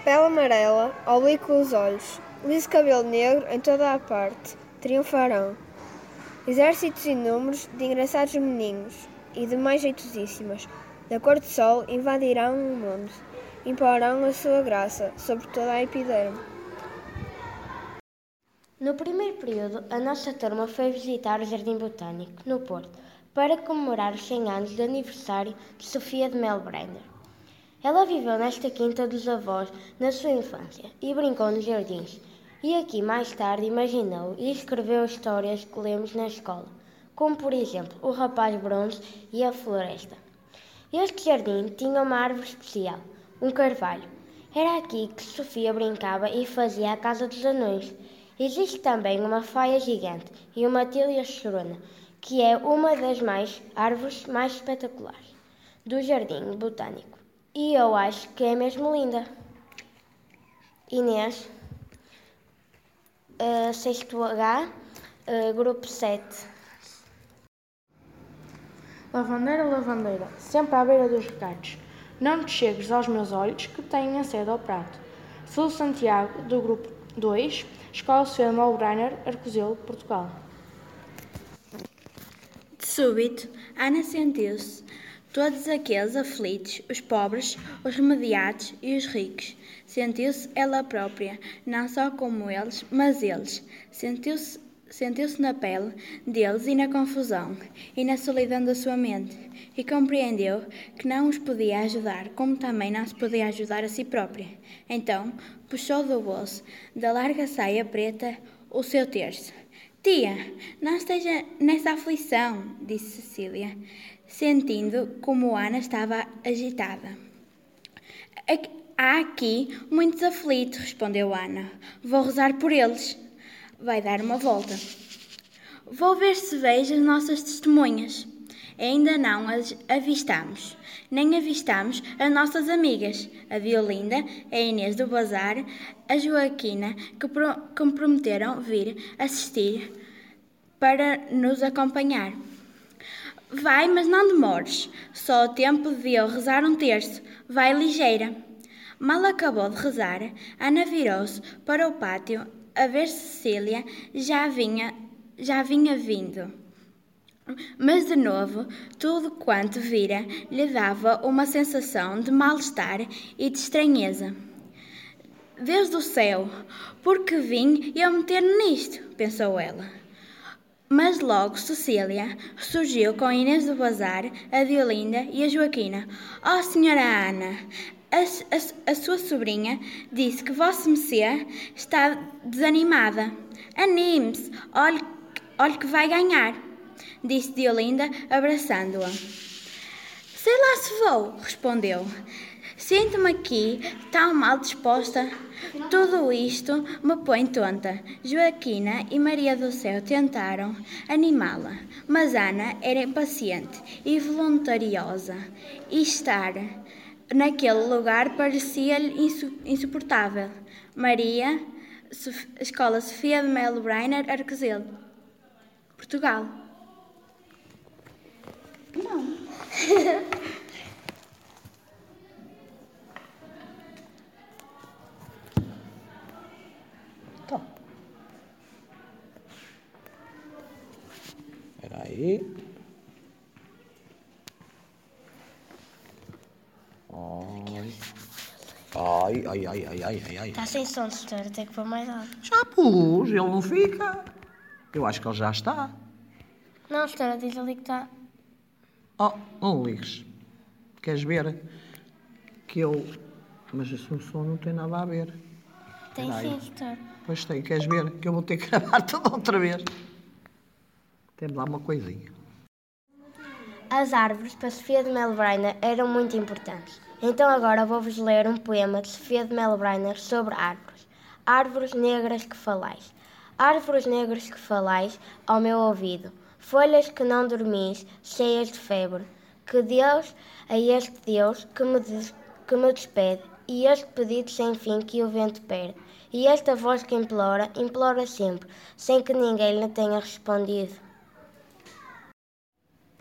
Pele amarela, oblíqua os olhos, liso cabelo negro em toda a parte, triunfarão. Exércitos inúmeros de engraçados meninos e de mais jeitosíssimas, da cor do sol, invadirão o mundo, imporão a sua graça sobre toda a epiderme. No primeiro período, a nossa turma foi visitar o Jardim Botânico, no Porto, para comemorar os 100 anos de aniversário de Sofia de Melbrenner. Ela viveu nesta quinta dos avós na sua infância e brincou nos jardins. E aqui, mais tarde, imaginou e escreveu histórias que lemos na escola, como, por exemplo, O Rapaz Bronze e A Floresta. Este jardim tinha uma árvore especial, um carvalho. Era aqui que Sofia brincava e fazia a Casa dos Anões. Existe também uma faia gigante e uma tilha chorona, que é uma das árvores mais espetaculares do Jardim Botânico. E eu acho que é mesmo linda. Inês, sexto H, grupo 7. Lavandeira, lavandeira, sempre à beira dos recados. Não te chegues aos meus olhos que têm a sede ao prato. Sou Santiago, do grupo 2, Escola Sofia de Melbrenner, Arcozelo, Portugal. De súbito, Ana sentiu-se. Todos aqueles aflitos, os pobres, os remediados e os ricos. Sentiu-se ela própria, não só como eles, mas eles. Sentiu-se na pele deles e na confusão, e na solidão da sua mente, e compreendeu que não os podia ajudar, como também não se podia ajudar a si própria. Então, puxou do bolso da larga saia preta o seu terço. Tia, não esteja nessa aflição, disse Cecília, sentindo como Ana estava agitada. Há aqui muitos aflitos, respondeu Ana. Vou rezar por eles. Vai dar uma volta. Vou ver se vejo as nossas testemunhas. Ainda não as avistamos. Nem avistamos as nossas amigas, a Violinda, a Inês do Bazar, a Joaquina, que me prometeram vir assistir para nos acompanhar. Vai, mas não demores. Só o tempo de eu rezar um terço. Vai ligeira. Mal acabou de rezar, Ana virou-se para o pátio a ver se Cecília já vinha vindo. Mas, de novo, tudo quanto vira lhe dava uma sensação de mal-estar e de estranheza. Deus do céu, por que vim eu meter nisto? Pensou ela. Mas logo Cecília surgiu com Inês do Bazar, a Violinda e a Joaquina. Oh, senhora Ana, a sua sobrinha disse que Vossa Mecê está desanimada. Anime-se, olhe que vai ganhar, disse Violinda, abraçando-a. Sei lá se vou, respondeu. Sinto-me aqui tão mal disposta. Tudo isto me põe tonta. Joaquina e Maria do Céu tentaram animá-la, mas Ana era impaciente e voluntariosa, e estar naquele lugar parecia-lhe insuportável. Maria, Escola Sofia de Melbrenner, Arcozelo, Portugal. Não. Espera aí. Ai. Está sem som, doutor, tem que pôr mais alto. Já pus, ele não fica. Eu acho que ele já está. Não, doutora, diz ali que está. Oh, não ligues. Queres ver? Que eu... Mas esse som não tem nada a ver. Tem sim, doutor. Pois tem, queres ver? Que eu vou ter que gravar tudo outra vez. Temos lá uma coisinha. As árvores para Sofia de Melbrenner eram muito importantes. Então agora vou-vos ler um poema de Sofia de Melbrenner sobre árvores. Árvores negras que falais. Árvores negras que falais ao meu ouvido. Folhas que não dormis, cheias de febre. Que Deus é este Deus que me despede. E este pedido sem fim que o vento perde. E esta voz que implora, implora sempre, sem que ninguém lhe tenha respondido.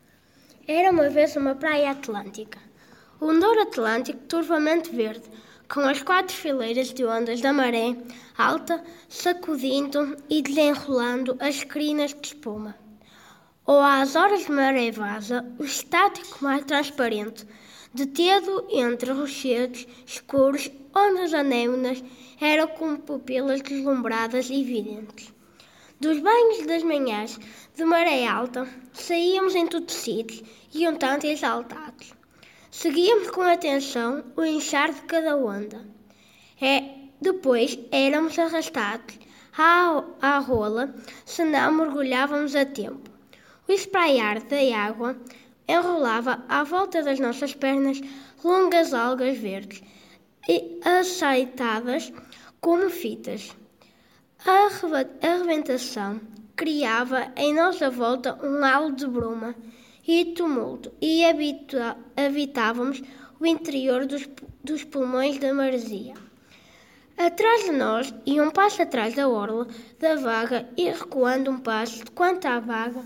Era uma vez uma praia atlântica. Um douro atlântico turvamente verde, com as 4 fileiras de ondas da maré alta, sacudindo e desenrolando as crinas de espuma. Ou às horas de maré vaza, o estático mar transparente, detido entre rochedos escuros, onde as anémonas eram como pupilas deslumbradas e videntes. Dos banhos das manhãs de maré alta, saíamos entutecidos e um tanto exaltados. Seguíamos com atenção o inchar de cada onda. Depois éramos arrastados à rola, se não mergulhávamos a tempo. O espraiar da água enrolava à volta das nossas pernas longas algas verdes, aceitadas como fitas. A arrebentação criava em nossa volta um halo de bruma e tumulto, e habitávamos o interior dos pulmões da maresia. Atrás de nós, e um passo atrás da orla da vaga, e recuando um passo quanto à vaga,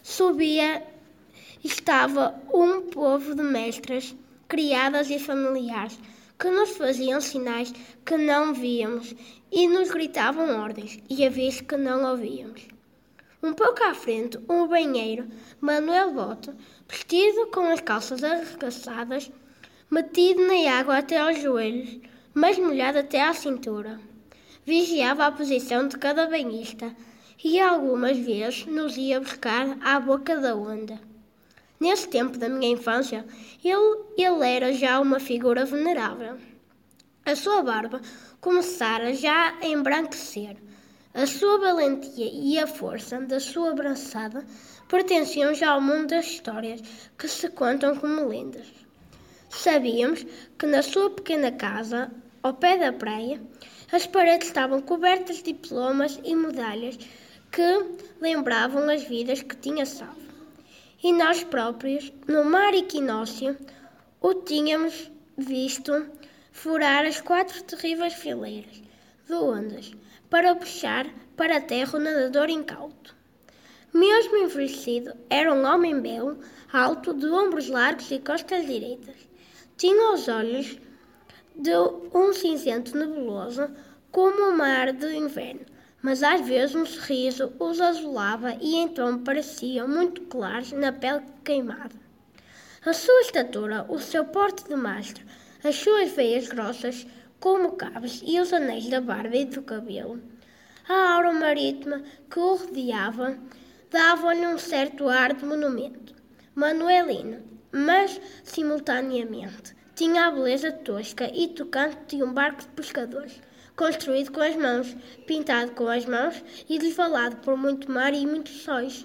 estava um povo de mestras, criadas e familiares, que nos faziam sinais que não víamos e nos gritavam ordens, e avisos que não ouvíamos. Um pouco à frente, um banheiro, Manuel Boto, vestido com as calças arregaçadas, metido na água até aos joelhos, mas molhado até à cintura. Vigiava a posição de cada banhista e algumas vezes nos ia buscar à boca da onda. Nesse tempo da minha infância, ele era já uma figura venerável. A sua barba começara já a embranquecer. A sua valentia e a força da sua braçada pertenciam já ao mundo das histórias que se contam como lendas. Sabíamos que na sua pequena casa, ao pé da praia, as paredes estavam cobertas de diplomas e medalhas que lembravam as vidas que tinha salvo. E nós próprios, no mar equinócio, o tínhamos visto furar as 4 terríveis fileiras de ondas para puxar para a terra o nadador incauto. Mesmo envelhecido, era um homem belo, alto, de ombros largos e costas direitas. Tinha os olhos de um cinzento nebuloso, como o mar de inverno, mas às vezes um sorriso os azulava e então pareciam muito claros na pele queimada. A sua estatura, o seu porte de mastro, as suas veias grossas como cabos e os anéis da barba e do cabelo, a aura marítima que o rodeava, davam-lhe um certo ar de monumento manuelino, mas, simultaneamente, tinha a beleza tosca e tocante de um barco de pescadores, construído com as mãos, pintado com as mãos e desvalado por muito mar e muitos sóis.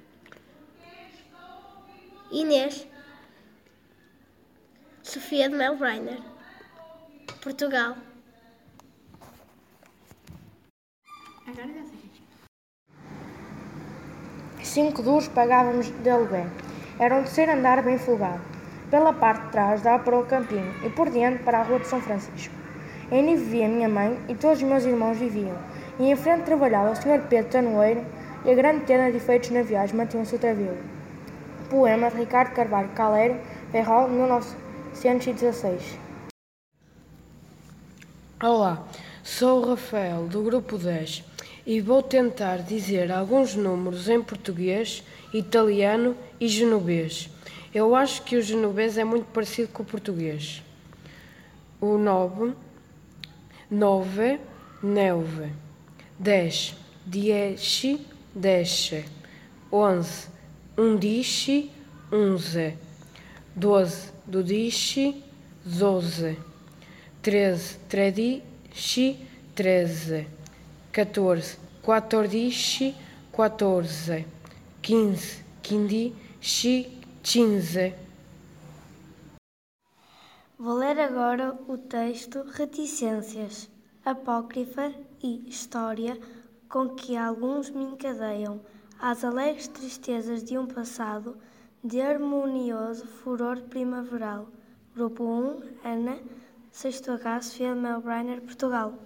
Inês Sofia de Melbrenner, Portugal. Agora já sei. 5 duros pagávamos de aluguel. Era um terceiro andar bem folgado. Pela parte de trás dava para o campinho e por diante para a rua de São Francisco. Aí vivia a minha mãe e todos os meus irmãos viviam. E em frente trabalhava o Sr. Pedro Tanoeiro e a grande tenda de efeitos naviais mantinha-se outra vila. Poema de Ricardo Carvalho Calero, Ferrol, 1916. Olá, sou o Rafael, do Grupo 10, e vou tentar dizer alguns números em português, italiano e genovês. Eu acho que o genovês é muito parecido com o português. O 9, 9, 10, 10, 10, 11, 11, 11, 12, 12, 12, 13, 13, 13, 14, 14, 14, 15, 15, 15. Vou ler agora o texto Reticências, Apócrifa e História com que alguns me encadeiam às alegres tristezas de um passado de harmonioso furor primaveral. Grupo 1, Ana, 6º Sofia de Melbrenner, Portugal.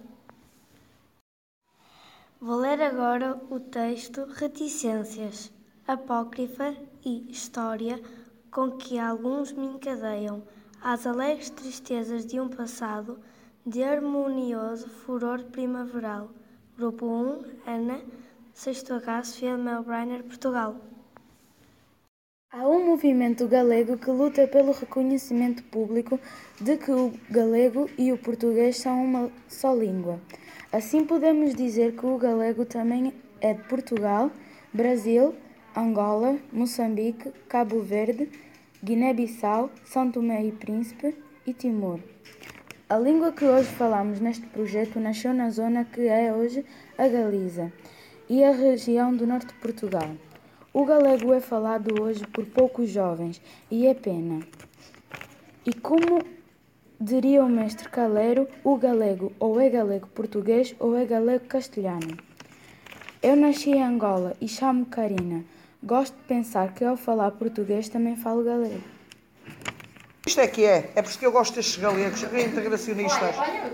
Vou ler agora o texto Reticências, Apócrifa e História com que alguns me encadeiam às alegres tristezas de um passado de harmonioso furor primaveral. Grupo 1, Ana, 6º H, Sofia de Melbrenner, Portugal. Há um movimento galego que luta pelo reconhecimento público de que o galego e o português são uma só língua. Assim podemos dizer que o galego também é de Portugal, Brasil, Angola, Moçambique, Cabo Verde, Guiné-Bissau, São Tomé e Príncipe e Timor. A língua que hoje falamos neste projeto nasceu na zona que é hoje a Galiza e a região do norte de Portugal. O galego é falado hoje por poucos jovens e é pena. E como diria o mestre Calero, o galego ou é galego português ou é galego castelhano. Eu nasci em Angola e chamo-me Karina. Gosto de pensar que ao falar português também falo galego. Isto é que é. É por isso que eu gosto destes galegos, reintegracionistas.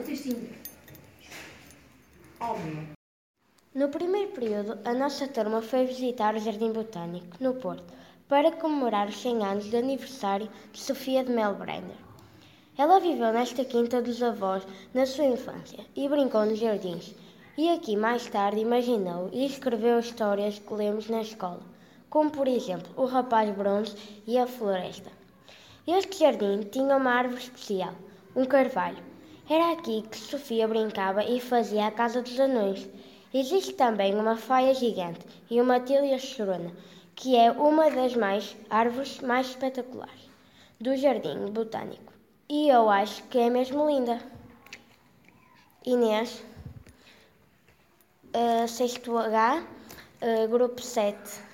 No primeiro período, a nossa turma foi visitar o Jardim Botânico, no Porto, para comemorar os 100 anos de aniversário de Sofia de Melbrenner. Ela viveu nesta quinta dos avós na sua infância e brincou nos jardins. E aqui mais tarde imaginou e escreveu histórias que lemos na escola, como por exemplo O Rapaz Bronze e A Floresta. Este jardim tinha uma árvore especial, um carvalho. Era aqui que Sofia brincava e fazia a Casa dos Anões. Existe também uma faia gigante e uma tília chorona, que é uma das árvores mais espetaculares do Jardim Botânico. E eu acho que é mesmo linda. Inês, 6º H, grupo 7.